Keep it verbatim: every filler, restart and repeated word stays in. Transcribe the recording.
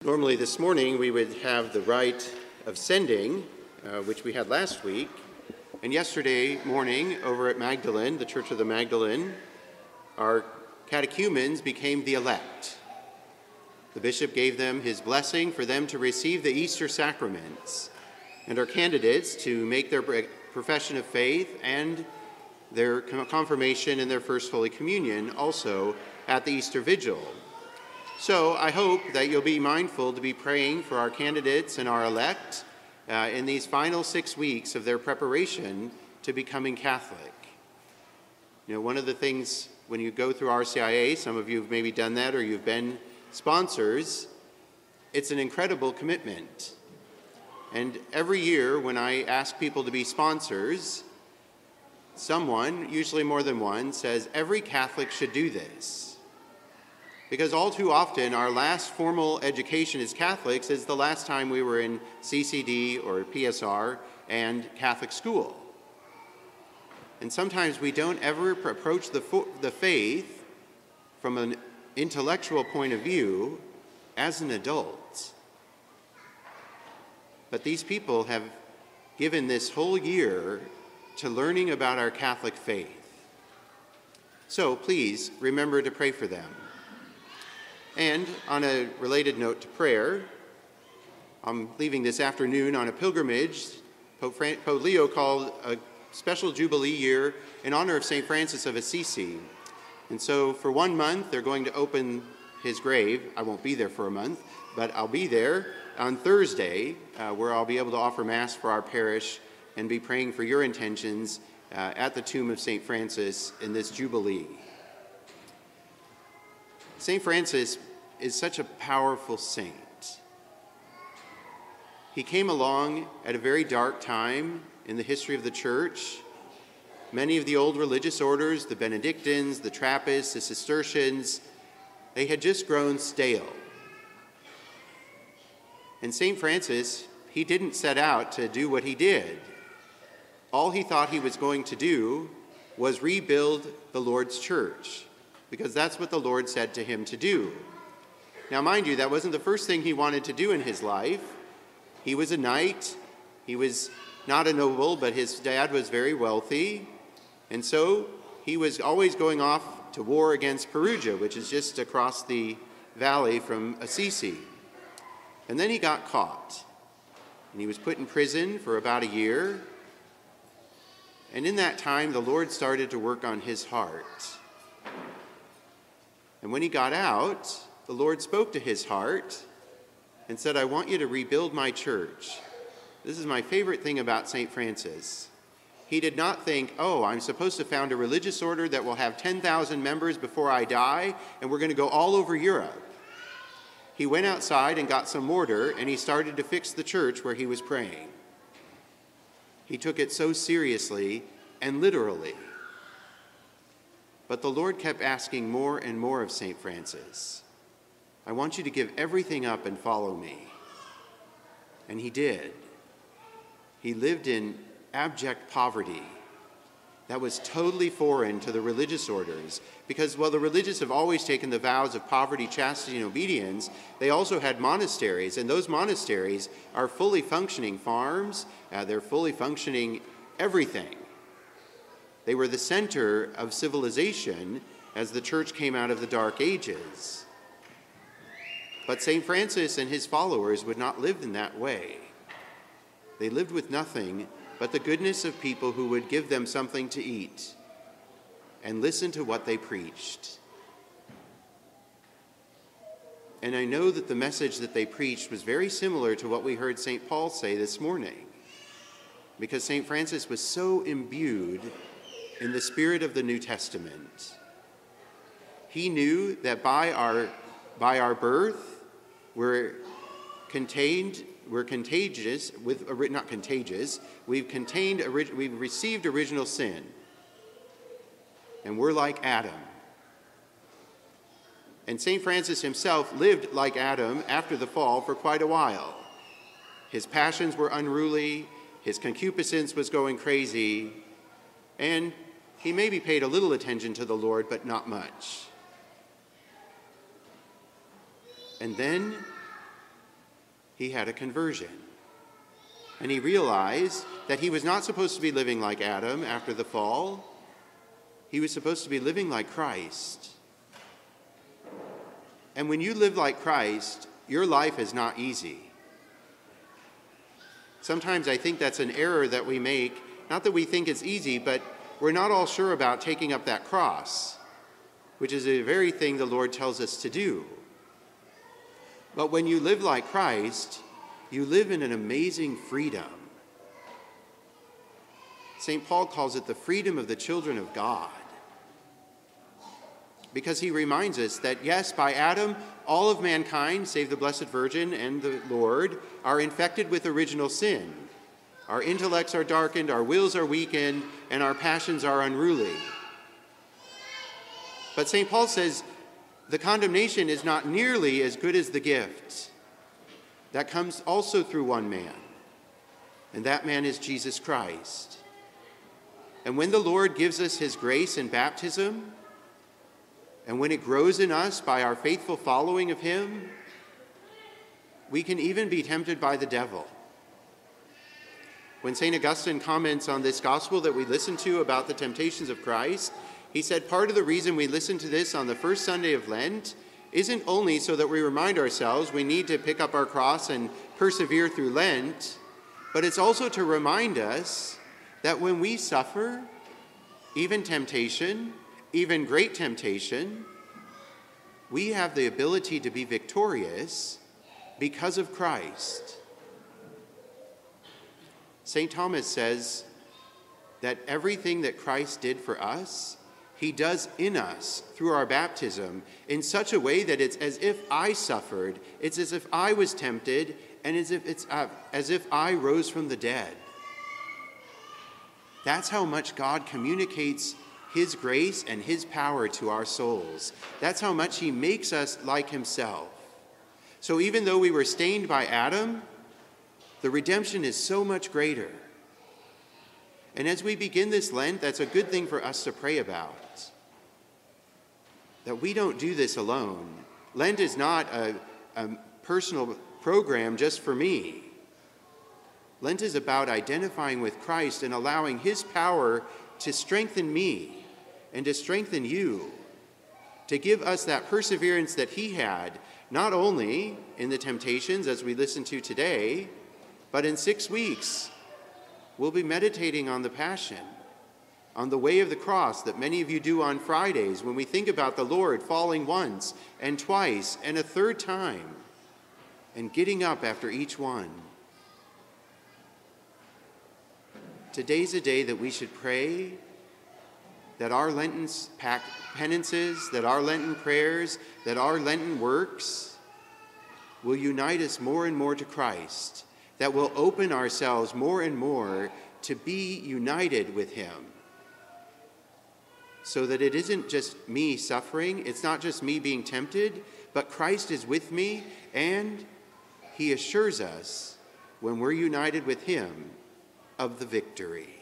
Normally this morning we would have the rite of sending, uh, which we had last week. And yesterday morning over at Magdalene, the Church of the Magdalene, our catechumens became the elect. The bishop gave them his blessing for them to receive the Easter sacraments, and our candidates to make their profession of faith and their confirmation and their first Holy Communion also at the Easter Vigil. So I hope that you'll be mindful to be praying for our candidates and our elect uh, in these final six weeks of their preparation to becoming Catholic. You know, one of the things when you go through R C I A, some of you have maybe done that or you've been sponsors, it's an incredible commitment. And every year when I ask people to be sponsors, someone, usually more than one, says every Catholic should do this. Because all too often, our last formal education as Catholics is the last time we were in C C D or P S R and Catholic school. And sometimes we don't ever approach the, the faith from an intellectual point of view as an adult. But these people have given this whole year to learning about our Catholic faith. So please remember to pray for them. And on a related note to prayer, I'm leaving this afternoon on a pilgrimage. Pope, Fran- Pope Leo called a special Jubilee year in honor of Saint Francis of Assisi. And so for one month, they're going to open his grave. I won't be there for a month, but I'll be there on Thursday, uh, where I'll be able to offer Mass for our parish and be praying for your intentions uh, at the tomb of Saint Francis in this Jubilee. Saint Francis is such a powerful saint. He came along at a very dark time in the history of the Church. Many of the old religious orders, the Benedictines, the Trappists, the Cistercians, they had just grown stale. And Saint Francis, he didn't set out to do what he did. All he thought he was going to do was rebuild the Lord's church, because that's what the Lord said to him to do. Now, mind you, that wasn't the first thing he wanted to do in his life. He was a knight. He was not a noble, but his dad was very wealthy. And so he was always going off to war against Perugia, which is just across the valley from Assisi. And then he got caught. And he was put in prison for about a year. And in that time, the Lord started to work on his heart. And when he got out, the Lord spoke to his heart and said, I want you to rebuild my church. This is my favorite thing about Saint Francis. He did not think, oh, I'm supposed to found a religious order that will have ten thousand members before I die, and we're going to go all over Europe. He went outside and got some mortar, and he started to fix the church where he was praying. He took it so seriously and literally. But the Lord kept asking more and more of Saint Francis. I want you to give everything up and follow me. And he did. He lived in abject poverty that was totally foreign to the religious orders, because while the religious have always taken the vows of poverty, chastity, and obedience, they also had monasteries, and those monasteries are fully functioning farms, uh, they're fully functioning everything. They were the center of civilization as the church came out of the Dark Ages. But Saint Francis and his followers would not live in that way. They lived with nothing but the goodness of people who would give them something to eat and listen to what they preached. And I know that the message that they preached was very similar to what we heard Saint Paul say this morning, because Saint Francis was so imbued in the spirit of the New Testament. He knew that by our, by our birth, we're contained, we're contagious, with, not contagious, we've contained, we've received original sin. And we're like Adam. And Saint Francis himself lived like Adam after the fall for quite a while. His passions were unruly, his concupiscence was going crazy, and he maybe paid a little attention to the Lord, but not much. And then he had a conversion. And he realized that he was not supposed to be living like Adam after the fall. He was supposed to be living like Christ. And when you live like Christ, your life is not easy. Sometimes I think that's an error that we make, not that we think it's easy, but we're not all sure about taking up that cross, which is the very thing the Lord tells us to do. But when you live like Christ, you live in an amazing freedom. Saint Paul calls it the freedom of the children of God. Because he reminds us that, yes, by Adam, all of mankind, save the Blessed Virgin and the Lord, are infected with original sin. Our intellects are darkened, our wills are weakened, and our passions are unruly. But Saint Paul says the condemnation is not nearly as good as the gift. That comes also through one man, and that man is Jesus Christ. And when the Lord gives us his grace in baptism, and when it grows in us by our faithful following of him, we can even be tempted by the devil. When Saint Augustine comments on this gospel that we listen to about the temptations of Christ, he said part of the reason we listen to this on the first Sunday of Lent isn't only so that we remind ourselves we need to pick up our cross and persevere through Lent, but it's also to remind us that when we suffer, even temptation, even great temptation, we have the ability to be victorious because of Christ. Saint Thomas says that everything that Christ did for us, he does in us through our baptism in such a way that it's as if I suffered, it's as if I was tempted, and as if it's uh, as if I rose from the dead. That's how much God communicates his grace and his power to our souls. That's how much he makes us like himself. So even though we were stained by Adam, the redemption is so much greater. And as we begin this Lent, that's a good thing for us to pray about. That we don't do this alone. Lent is not a, a personal program just for me. Lent is about identifying with Christ and allowing his power to strengthen me and to strengthen you, to give us that perseverance that he had, not only in the temptations as we listen to today, but in six weeks, we'll be meditating on the Passion, on the way of the cross that many of you do on Fridays when we think about the Lord falling once and twice and a third time and getting up after each one. Today's a day that we should pray that our Lenten penances, that our Lenten prayers, that our Lenten works will unite us more and more to Christ, that will open ourselves more and more to be united with him, so that it isn't just me suffering, it's not just me being tempted, but Christ is with me, and he assures us, when we're united with him, of the victory.